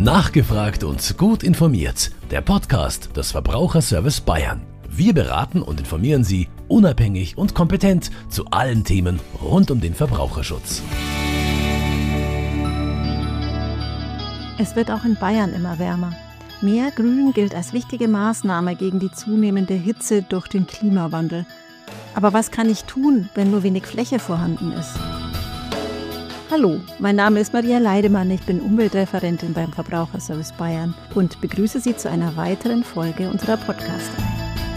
Nachgefragt und gut informiert. Der Podcast des Verbraucherservice Bayern. Wir beraten und informieren Sie unabhängig und kompetent zu allen Themen rund um den Verbraucherschutz. Es wird auch in Bayern immer wärmer. Mehr Grün gilt als wichtige Maßnahme gegen die zunehmende Hitze durch den Klimawandel. Aber was kann ich tun, wenn nur wenig Fläche vorhanden ist? Hallo, mein Name ist Maria Leidemann, ich bin Umweltreferentin beim Verbraucherservice Bayern und begrüße Sie zu einer weiteren Folge unserer Podcast-Reihe.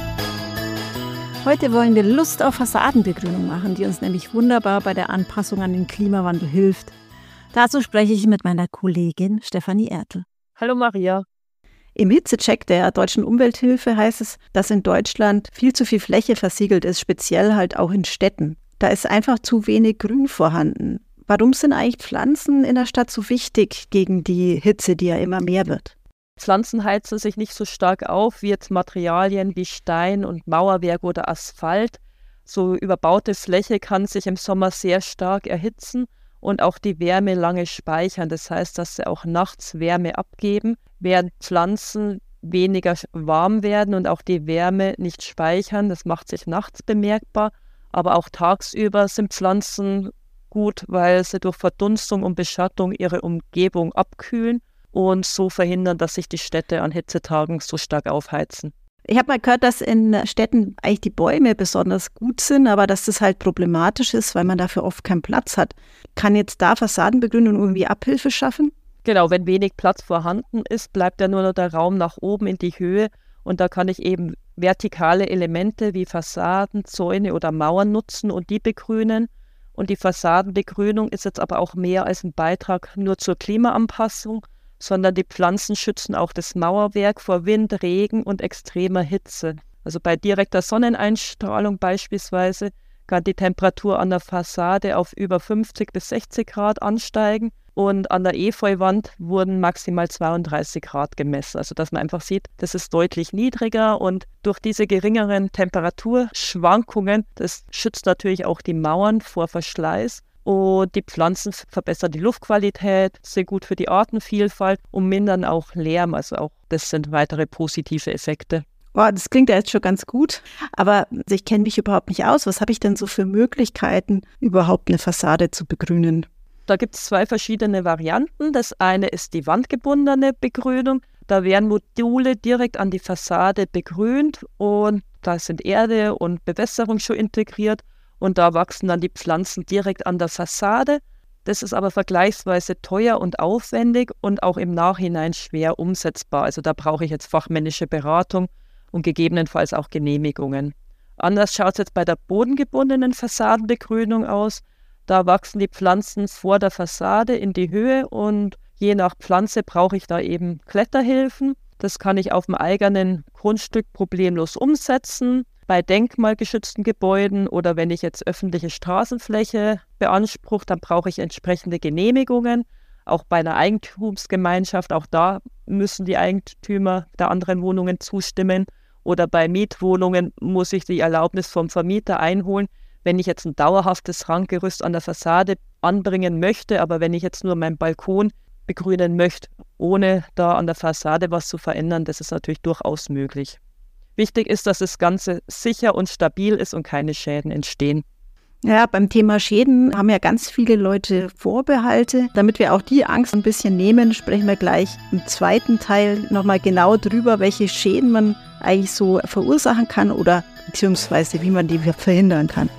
Heute wollen wir Lust auf Fassadenbegrünung machen, die uns nämlich wunderbar bei der Anpassung an den Klimawandel hilft. Dazu spreche ich mit meiner Kollegin Stefanie Ertl. Hallo Maria. Im Hitzecheck der Deutschen Umwelthilfe heißt es, dass in Deutschland viel zu viel Fläche versiegelt ist, speziell halt auch in Städten. Da ist einfach zu wenig Grün vorhanden. Warum sind eigentlich Pflanzen in der Stadt so wichtig gegen die Hitze, die ja immer mehr wird? Pflanzen heizen sich nicht so stark auf wie jetzt Materialien wie Stein und Mauerwerk oder Asphalt. So überbaute Fläche kann sich im Sommer sehr stark erhitzen und auch die Wärme lange speichern. Das heißt, dass sie auch nachts Wärme abgeben, während Pflanzen weniger warm werden und auch die Wärme nicht speichern. Das macht sich nachts bemerkbar, aber auch tagsüber sind Pflanzen gut, weil sie durch Verdunstung und Beschattung ihre Umgebung abkühlen und so verhindern, dass sich die Städte an Hitzetagen so stark aufheizen. Ich habe mal gehört, dass in Städten eigentlich die Bäume besonders gut sind, aber dass das halt problematisch ist, weil man dafür oft keinen Platz hat. Kann jetzt da Fassadenbegrünung irgendwie Abhilfe schaffen? Genau, wenn wenig Platz vorhanden ist, bleibt ja nur noch der Raum nach oben in die Höhe und da kann ich eben vertikale Elemente wie Fassaden, Zäune oder Mauern nutzen und die begrünen. Und die Fassadenbegrünung ist jetzt aber auch mehr als ein Beitrag nur zur Klimaanpassung, sondern die Pflanzen schützen auch das Mauerwerk vor Wind, Regen und extremer Hitze. Also bei direkter Sonneneinstrahlung beispielsweise kann die Temperatur an der Fassade auf über 50 bis 60 Grad ansteigen und an der Efeuwand wurden maximal 32 Grad gemessen. Also dass man einfach sieht, das ist deutlich niedriger und durch diese geringeren Temperaturschwankungen, das schützt natürlich auch die Mauern vor Verschleiß. Und die Pflanzen verbessern die Luftqualität, sind gut für die Artenvielfalt und mindern auch Lärm. Also auch das sind weitere positive Effekte. Boah, das klingt ja jetzt schon ganz gut, aber ich kenne mich überhaupt nicht aus. Was habe ich denn so für Möglichkeiten, überhaupt eine Fassade zu begrünen? Da gibt es zwei verschiedene Varianten. Das eine ist die wandgebundene Begrünung. Da werden Module direkt an die Fassade begrünt und da sind Erde und Bewässerung schon integriert und da wachsen dann die Pflanzen direkt an der Fassade. Das ist aber vergleichsweise teuer und aufwendig und auch im Nachhinein schwer umsetzbar. Also da brauche ich jetzt fachmännische Beratung und gegebenenfalls auch Genehmigungen. Anders schaut es jetzt bei der bodengebundenen Fassadenbegrünung aus. Da wachsen die Pflanzen vor der Fassade in die Höhe und je nach Pflanze brauche ich da eben Kletterhilfen. Das kann ich auf dem eigenen Grundstück problemlos umsetzen. Bei denkmalgeschützten Gebäuden oder wenn ich jetzt öffentliche Straßenfläche beanspruche, dann brauche ich entsprechende Genehmigungen. Auch bei einer Eigentumsgemeinschaft, auch da müssen die Eigentümer der anderen Wohnungen zustimmen. Oder bei Mietwohnungen muss ich die Erlaubnis vom Vermieter einholen. Wenn ich jetzt ein dauerhaftes Ranggerüst an der Fassade anbringen möchte, aber wenn ich jetzt nur meinen Balkon begrünen möchte, ohne da an der Fassade was zu verändern, das ist natürlich durchaus möglich. Wichtig ist, dass das Ganze sicher und stabil ist und keine Schäden entstehen. Ja, beim Thema Schäden haben ja ganz viele Leute Vorbehalte. Damit wir auch die Angst ein bisschen nehmen, sprechen wir gleich im zweiten Teil nochmal genau drüber, welche Schäden man eigentlich so verursachen kann oder beziehungsweise wie man die verhindern kann.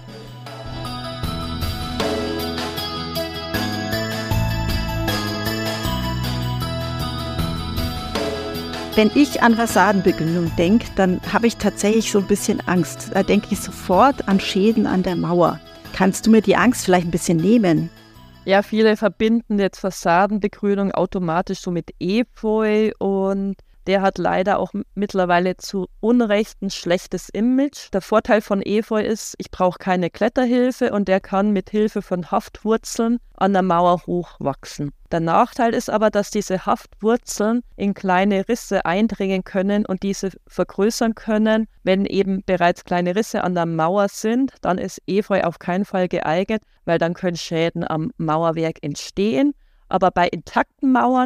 Wenn ich an Fassadenbegrünung denke, dann habe ich tatsächlich so ein bisschen Angst. Da denke ich sofort an Schäden an der Mauer. Kannst du mir die Angst vielleicht ein bisschen nehmen? Ja, viele verbinden jetzt Fassadenbegrünung automatisch so mit Efeu und der hat leider auch mittlerweile zu Unrecht ein schlechtes Image. Der Vorteil von Efeu ist, ich brauche keine Kletterhilfe und der kann mit Hilfe von Haftwurzeln an der Mauer hochwachsen. Der Nachteil ist aber, dass diese Haftwurzeln in kleine Risse eindringen können und diese vergrößern können. Wenn eben bereits kleine Risse an der Mauer sind, dann ist Efeu auf keinen Fall geeignet, weil dann können Schäden am Mauerwerk entstehen. Aber bei intakten Mauern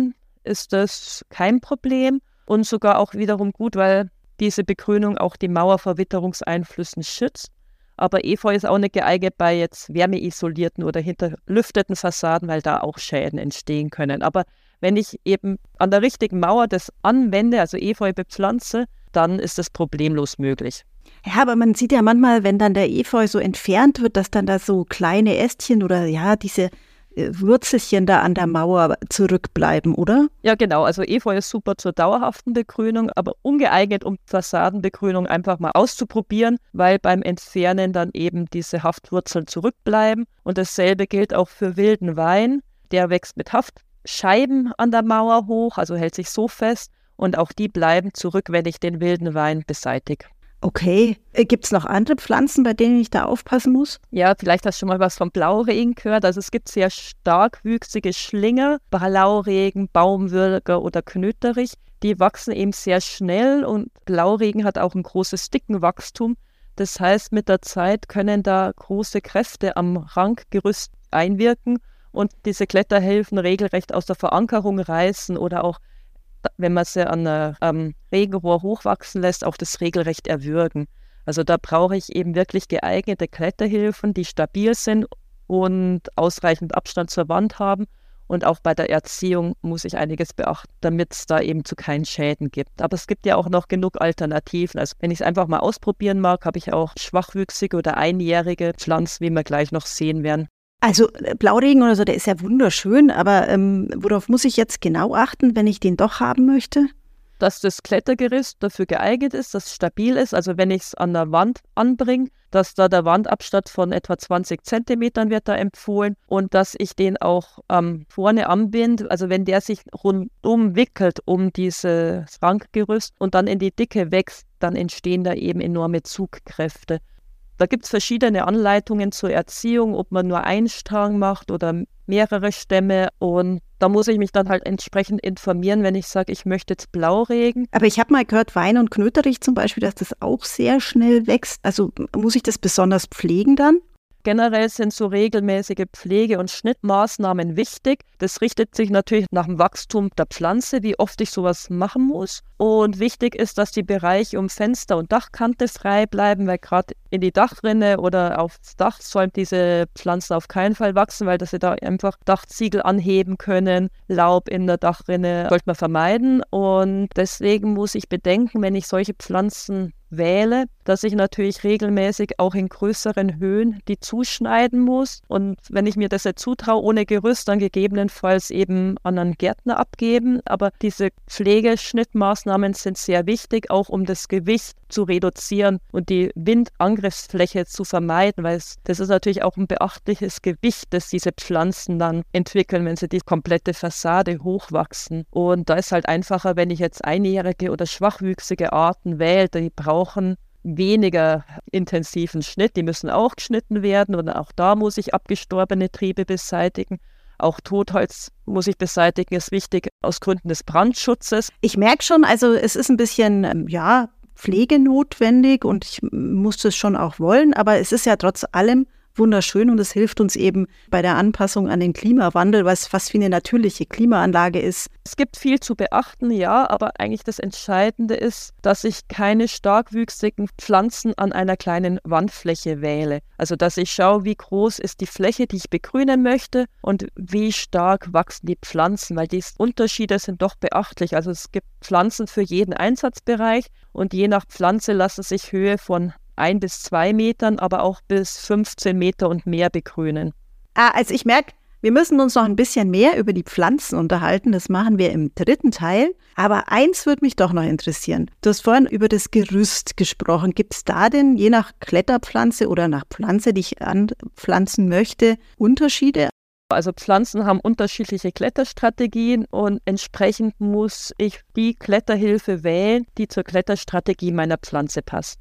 ist das kein Problem und sogar auch wiederum gut, weil diese Begrünung auch die Mauer vor Witterungseinflüssen schützt. Aber Efeu ist auch nicht geeignet bei jetzt wärmeisolierten oder hinterlüfteten Fassaden, weil da auch Schäden entstehen können. Aber wenn ich eben an der richtigen Mauer das anwende, also Efeu bepflanze, dann ist das problemlos möglich. Ja, aber man sieht ja manchmal, wenn dann der Efeu so entfernt wird, dass dann da so kleine Ästchen oder ja, diese Wurzelchen da an der Mauer zurückbleiben, oder? Ja, genau. Also Efeu ist super zur dauerhaften Begrünung, aber ungeeignet, um Fassadenbegrünung einfach mal auszuprobieren, weil beim Entfernen dann eben diese Haftwurzeln zurückbleiben. Und dasselbe gilt auch für wilden Wein. Der wächst mit Haftscheiben an der Mauer hoch, also hält sich so fest. Und auch die bleiben zurück, wenn ich den wilden Wein beseitige. Okay. Gibt es noch andere Pflanzen, bei denen ich da aufpassen muss? Ja, vielleicht hast du schon mal was vom Blauregen gehört. Also es gibt sehr starkwüchsige Schlinger, Blauregen, Baumwürger oder Knöterich. Die wachsen eben sehr schnell und Blauregen hat auch ein großes Dickenwachstum. Das heißt, mit der Zeit können da große Kräfte am Rankgerüst einwirken und diese Kletterhilfen regelrecht aus der Verankerung reißen oder auch, wenn man sie an einem Regenrohr hochwachsen lässt, auch das regelrecht erwürgen. Also da brauche ich eben wirklich geeignete Kletterhilfen, die stabil sind und ausreichend Abstand zur Wand haben. Und auch bei der Erziehung muss ich einiges beachten, damit es da eben zu keinen Schäden gibt. Aber es gibt ja auch noch genug Alternativen. Also wenn ich es einfach mal ausprobieren mag, habe ich auch schwachwüchsige oder einjährige Pflanzen, wie wir gleich noch sehen werden. Also Blauregen oder so, der ist ja wunderschön, aber worauf muss ich jetzt genau achten, wenn ich den doch haben möchte? Dass das Klettergerüst dafür geeignet ist, dass es stabil ist. Also wenn ich es an der Wand anbringe, dass da der Wandabstand von etwa 20 Zentimetern wird da empfohlen und dass ich den auch vorne anbinde. Also wenn der sich rundum wickelt um dieses Rankgerüst und dann in die Dicke wächst, dann entstehen da eben enorme Zugkräfte. Da gibt es verschiedene Anleitungen zur Erziehung, ob man nur einen Strang macht oder mehrere Stämme. Und da muss ich mich dann halt entsprechend informieren, wenn ich sage, ich möchte jetzt Blauregen. Aber ich habe mal gehört, Wein und Knöterich zum Beispiel, dass das auch sehr schnell wächst. Also muss ich das besonders pflegen dann? Generell sind so regelmäßige Pflege- und Schnittmaßnahmen wichtig. Das richtet sich natürlich nach dem Wachstum der Pflanze, wie oft ich sowas machen muss. Und wichtig ist, dass die Bereiche um Fenster und Dachkante frei bleiben, weil gerade in die Dachrinne oder aufs Dach sollen diese Pflanzen auf keinen Fall wachsen, weil sie da einfach Dachziegel anheben können. Laub in der Dachrinne sollte man vermeiden. Und deswegen muss ich bedenken, wenn ich solche Pflanzen wähle, dass ich natürlich regelmäßig auch in größeren Höhen die zuschneiden muss. Und wenn ich mir das jetzt zutraue, ohne Gerüst, dann gegebenenfalls eben an einen Gärtner abgeben. Aber diese Pflegeschnittmaßnahmen sind sehr wichtig, auch um das Gewicht zu reduzieren und die Windangriffsfläche zu vermeiden, weil das ist natürlich auch ein beachtliches Gewicht, das diese Pflanzen dann entwickeln, wenn sie die komplette Fassade hochwachsen. Und da ist halt einfacher, wenn ich jetzt einjährige oder schwachwüchsige Arten wähle, die brauchen weniger intensiven Schnitt, die müssen auch geschnitten werden und auch da muss ich abgestorbene Triebe beseitigen. Auch Totholz muss ich beseitigen, ist wichtig aus Gründen des Brandschutzes. Ich merke schon, also es ist ein bisschen, Pflege notwendig und ich muss das schon auch wollen, aber es ist ja trotz allem wunderschön und es hilft uns eben bei der Anpassung an den Klimawandel, was fast wie eine natürliche Klimaanlage ist. Es gibt viel zu beachten, ja, aber eigentlich das Entscheidende ist, dass ich keine starkwüchsigen Pflanzen an einer kleinen Wandfläche wähle. Also dass ich schaue, wie groß ist die Fläche, die ich begrünen möchte und wie stark wachsen die Pflanzen, weil die Unterschiede sind doch beachtlich. Also es gibt Pflanzen für jeden Einsatzbereich und je nach Pflanze lassen sich Höhe von 1 bis 2 Metern, aber auch bis 15 Meter und mehr begrünen. Also ich merke, wir müssen uns noch ein bisschen mehr über die Pflanzen unterhalten. Das machen wir im 3. Teil. Aber eins würde mich doch noch interessieren. Du hast vorhin über das Gerüst gesprochen. Gibt es da denn, je nach Kletterpflanze oder nach Pflanze, die ich anpflanzen möchte, Unterschiede? Also Pflanzen haben unterschiedliche Kletterstrategien und entsprechend muss ich die Kletterhilfe wählen, die zur Kletterstrategie meiner Pflanze passt.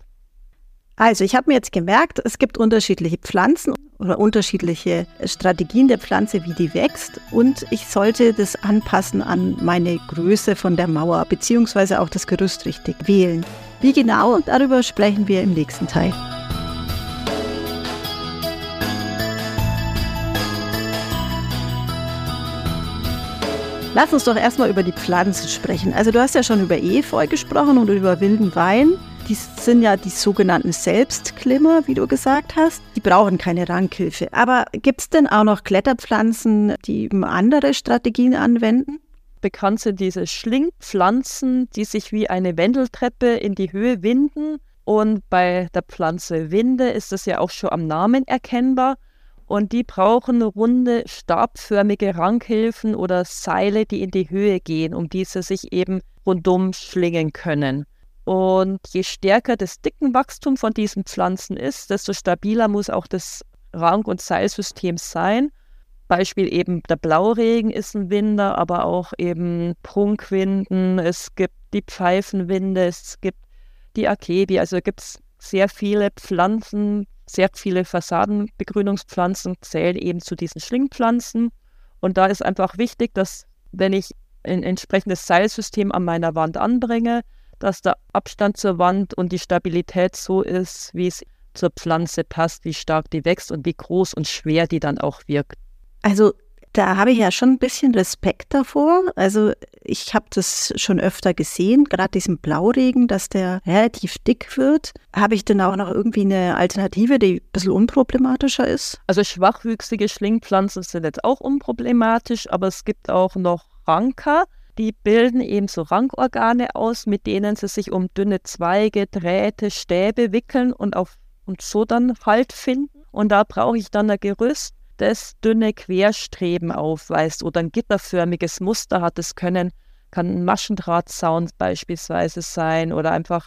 Also ich habe mir jetzt gemerkt, es gibt unterschiedliche Pflanzen oder unterschiedliche Strategien der Pflanze, wie die wächst und ich sollte das anpassen an meine Größe von der Mauer beziehungsweise auch das Gerüst richtig wählen. Wie genau, darüber sprechen wir im nächsten Teil. Lass uns doch erstmal über die Pflanzen sprechen. Also du hast ja schon über Efeu gesprochen und über wilden Wein. Die sind ja die sogenannten Selbstklimmer, wie du gesagt hast. Die brauchen keine Rankhilfe. Aber gibt es denn auch noch Kletterpflanzen, die andere Strategien anwenden? Bekannt sind diese Schlingpflanzen, die sich wie eine Wendeltreppe in die Höhe winden. Und bei der Pflanze Winde ist es ja auch schon am Namen erkennbar. Und die brauchen runde, stabförmige Rankhilfen oder Seile, die in die Höhe gehen, um diese sich eben rundum schlingen können. Und je stärker das Dickenwachstum von diesen Pflanzen ist, desto stabiler muss auch das Rank- und Seilsystem sein. Beispiel eben der Blauregen ist ein Winder, aber auch eben Prunkwinden, es gibt die Pfeifenwinde, es gibt die Akebi, also gibt es sehr viele Pflanzen, sehr viele Fassadenbegrünungspflanzen zählen eben zu diesen Schlingpflanzen. Und da ist einfach wichtig, dass wenn ich ein entsprechendes Seilsystem an meiner Wand anbringe, dass der Abstand zur Wand und die Stabilität so ist, wie es zur Pflanze passt, wie stark die wächst und wie groß und schwer die dann auch wirkt. Also da habe ich ja schon ein bisschen Respekt davor. Also ich habe das schon öfter gesehen, gerade diesen Blauregen, dass der relativ dick wird. Habe ich denn auch noch irgendwie eine Alternative, die ein bisschen unproblematischer ist? Also schwachwüchsige Schlingpflanzen sind jetzt auch unproblematisch, aber es gibt auch noch Ranker, die bilden eben so Rankorgane aus, mit denen sie sich um dünne Zweige, Drähte, Stäbe wickeln und so dann Halt finden. Und da brauche ich dann ein Gerüst, das dünne Querstreben aufweist oder ein gitterförmiges Muster hat. Das kann ein Maschendrahtzaun beispielsweise sein oder einfach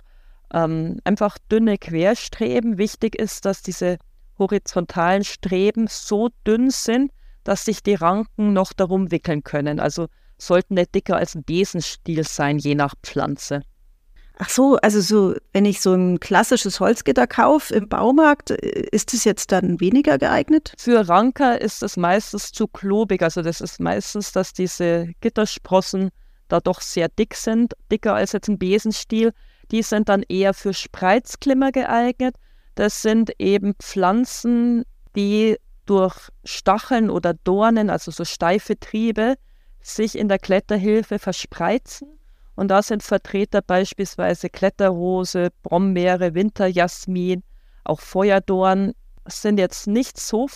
dünne Querstreben. Wichtig ist, dass diese horizontalen Streben so dünn sind, dass sich die Ranken noch darum wickeln können. Also sollten nicht dicker als ein Besenstiel sein, je nach Pflanze. Ach so, also so, wenn ich so ein klassisches Holzgitter kaufe im Baumarkt, ist es jetzt dann weniger geeignet? Für Ranker ist es meistens zu klobig. Also das ist meistens, dass diese Gittersprossen da doch sehr dick sind, dicker als jetzt ein Besenstiel. Die sind dann eher für Spreizklimmer geeignet. Das sind eben Pflanzen, die durch Stacheln oder Dornen, also so steife Triebe, sich in der Kletterhilfe verspreizen. Und da sind Vertreter beispielsweise Kletterrose, Brombeere, Winterjasmin, auch Feuerdorn. Sind jetzt nicht so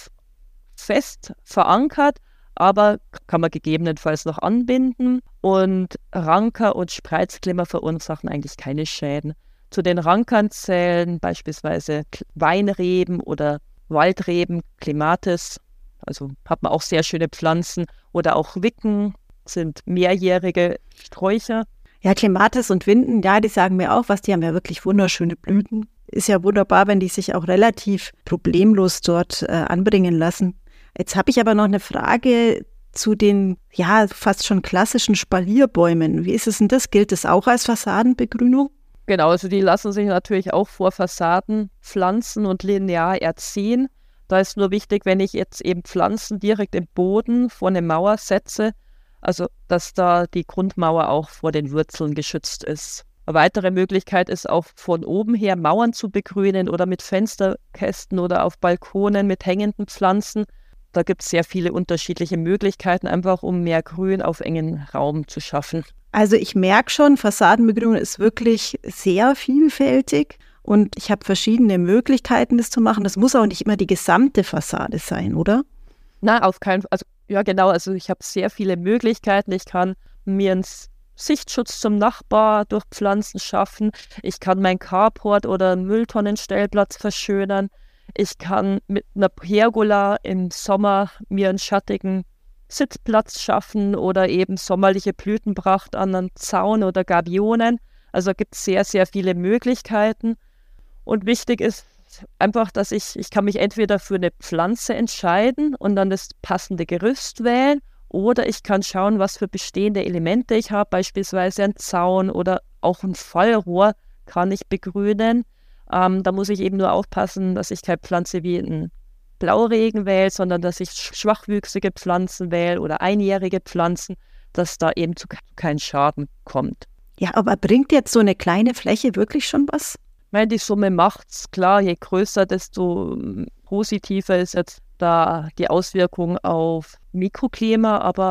fest verankert, aber kann man gegebenenfalls noch anbinden. Und Ranker und Spreizklimmer verursachen eigentlich keine Schäden. Zu den Rankern zählen beispielsweise Weinreben oder Waldreben, Clematis. Also hat man auch sehr schöne Pflanzen. Oder auch Wicken sind mehrjährige Sträucher. Ja, Clematis und Winden, ja, die sagen mir auch was, die haben ja wirklich wunderschöne Blüten. Ist ja wunderbar, wenn die sich auch relativ problemlos dort anbringen lassen. Jetzt habe ich aber noch eine Frage zu den, ja, fast schon klassischen Spalierbäumen. Wie ist es denn das? Gilt das auch als Fassadenbegrünung? Genau, also die lassen sich natürlich auch vor Fassaden pflanzen und linear erziehen. Da ist nur wichtig, wenn ich jetzt eben Pflanzen direkt im Boden vor eine Mauer setze, also dass da die Grundmauer auch vor den Wurzeln geschützt ist. Eine weitere Möglichkeit ist auch von oben her Mauern zu begrünen oder mit Fensterkästen oder auf Balkonen mit hängenden Pflanzen. Da gibt es sehr viele unterschiedliche Möglichkeiten, einfach um mehr Grün auf engen Raum zu schaffen. Also ich merke schon, Fassadenbegrünung ist wirklich sehr vielfältig und ich habe verschiedene Möglichkeiten, das zu machen. Das muss auch nicht immer die gesamte Fassade sein, oder? Na, auf keinen Fall. Also, ja, genau. Also ich habe sehr viele Möglichkeiten. Ich kann mir einen Sichtschutz zum Nachbar durch Pflanzen schaffen. Ich kann mein Carport oder einen Mülltonnenstellplatz verschönern. Ich kann mit einer Pergola im Sommer mir einen schattigen Sitzplatz schaffen oder eben sommerliche Blütenpracht an einem Zaun oder Gabionen. Also gibt es sehr, sehr viele Möglichkeiten. Und wichtig ist einfach, dass ich kann mich entweder für eine Pflanze entscheiden und dann das passende Gerüst wählen oder ich kann schauen, was für bestehende Elemente ich habe, beispielsweise ein Zaun oder auch ein Fallrohr kann ich begrünen. Da muss ich eben nur aufpassen, dass ich keine Pflanze wie ein Blauregen wähle, sondern dass ich schwachwüchsige Pflanzen wähle oder einjährige Pflanzen, dass da eben zu keinem Schaden kommt. Ja, aber bringt jetzt so eine kleine Fläche wirklich schon was? Ich meine, die Summe macht's. Klar, je größer, desto positiver ist jetzt da die Auswirkung auf Mikroklima, aber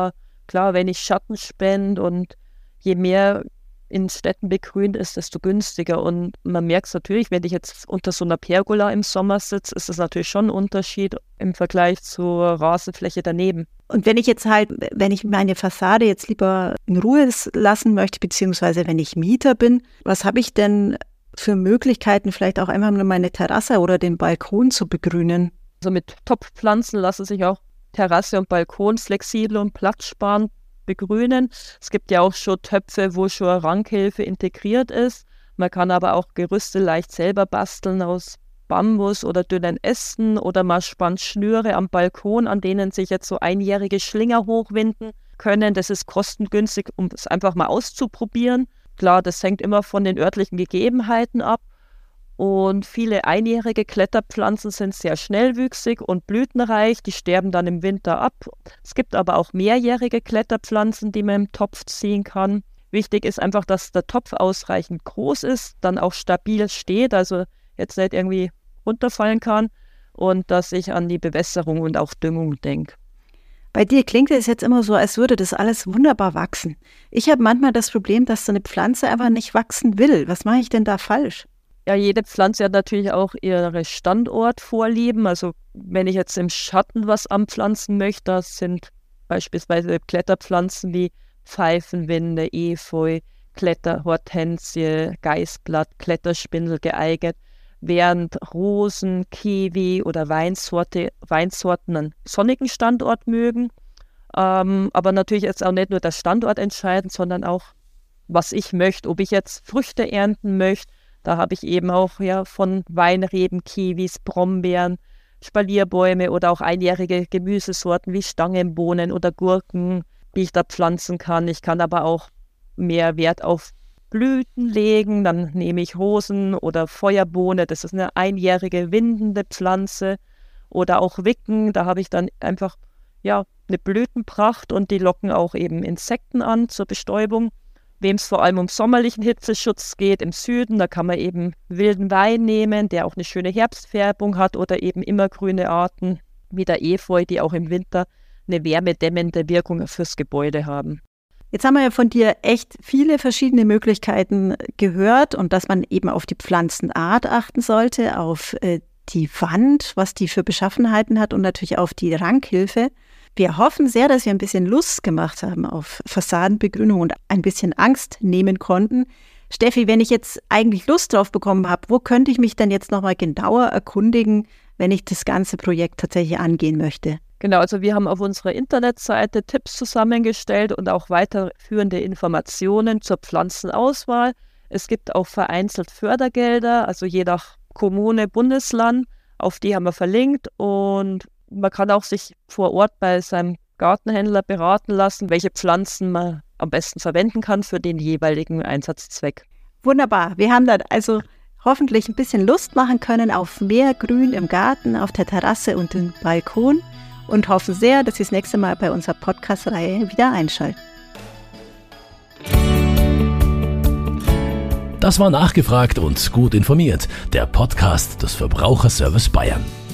klar, wenn ich Schatten spende und je mehr in Städten begrünt ist, desto günstiger. Und man merkt es natürlich, wenn ich jetzt unter so einer Pergola im Sommer sitze, ist das natürlich schon ein Unterschied im Vergleich zur Rasenfläche daneben. Und wenn ich meine Fassade jetzt lieber in Ruhe lassen möchte, beziehungsweise wenn ich Mieter bin, was habe ich denn für Möglichkeiten, vielleicht auch einfach nur meine Terrasse oder den Balkon zu begrünen? Also mit Topfpflanzen lassen sich auch Terrasse und Balkon flexibel und platzsparend begrünen. Es gibt ja auch schon Töpfe, wo schon eine Rankhilfe integriert ist. Man kann aber auch Gerüste leicht selber basteln aus Bambus oder dünnen Ästen oder man spannt Schnüre am Balkon, an denen sich jetzt so einjährige Schlinger hochwinden können. Das ist kostengünstig, um es einfach mal auszuprobieren. Klar, das hängt immer von den örtlichen Gegebenheiten ab. Und viele einjährige Kletterpflanzen sind sehr schnellwüchsig und blütenreich, die sterben dann im Winter ab. Es gibt aber auch mehrjährige Kletterpflanzen, die man im Topf ziehen kann. Wichtig ist einfach, dass der Topf ausreichend groß ist, dann auch stabil steht, also jetzt nicht irgendwie runterfallen kann und dass ich an die Bewässerung und auch Düngung denke. Bei dir klingt es jetzt immer so, als würde das alles wunderbar wachsen. Ich habe manchmal das Problem, dass so eine Pflanze einfach nicht wachsen will. Was mache ich denn da falsch? Ja, jede Pflanze hat natürlich auch ihre Standortvorlieben. Also wenn ich jetzt im Schatten was anpflanzen möchte, das sind beispielsweise Kletterpflanzen wie Pfeifenwinde, Efeu, Kletterhortensie, Geißblatt, Kletterspindel geeignet, während Rosen, Kiwi oder Weinsorten einen sonnigen Standort mögen. Aber natürlich ist auch nicht nur der Standort entscheidend, sondern auch, was ich möchte. Ob ich jetzt Früchte ernten möchte, da habe ich eben auch von Weinreben, Kiwis, Brombeeren, Spalierbäume oder auch einjährige Gemüsesorten wie Stangenbohnen oder Gurken, die ich da pflanzen kann. Ich kann aber auch mehr Wert auf Blüten legen. Dann nehme ich Rosen oder Feuerbohne, das ist eine einjährige windende Pflanze. Oder auch Wicken, da habe ich dann einfach eine Blütenpracht und die locken auch eben Insekten an zur Bestäubung. Wem es vor allem um sommerlichen Hitzeschutz geht, im Süden, da kann man eben wilden Wein nehmen, der auch eine schöne Herbstfärbung hat oder eben immergrüne Arten wie der Efeu, die auch im Winter eine wärmedämmende Wirkung fürs Gebäude haben. Jetzt haben wir ja von dir echt viele verschiedene Möglichkeiten gehört und dass man eben auf die Pflanzenart achten sollte, auf die Wand, was die für Beschaffenheiten hat und natürlich auf die Rankhilfe. Wir hoffen sehr, dass wir ein bisschen Lust gemacht haben auf Fassadenbegrünung und ein bisschen Angst nehmen konnten. Steffi, wenn ich jetzt eigentlich Lust drauf bekommen habe, wo könnte ich mich denn jetzt nochmal genauer erkundigen, wenn ich das ganze Projekt tatsächlich angehen möchte? Genau, also wir haben auf unserer Internetseite Tipps zusammengestellt und auch weiterführende Informationen zur Pflanzenauswahl. Es gibt auch vereinzelt Fördergelder, also je nach Kommune, Bundesland, auf die haben wir verlinkt und man kann auch sich vor Ort bei seinem Gartenhändler beraten lassen, welche Pflanzen man am besten verwenden kann für den jeweiligen Einsatzzweck. Wunderbar. Wir haben dann also hoffentlich ein bisschen Lust machen können auf mehr Grün im Garten, auf der Terrasse und im Balkon und hoffen sehr, dass Sie das nächste Mal bei unserer Podcast-Reihe wieder einschalten. Das war Nachgefragt und gut informiert, der Podcast des Verbraucherservice Bayern.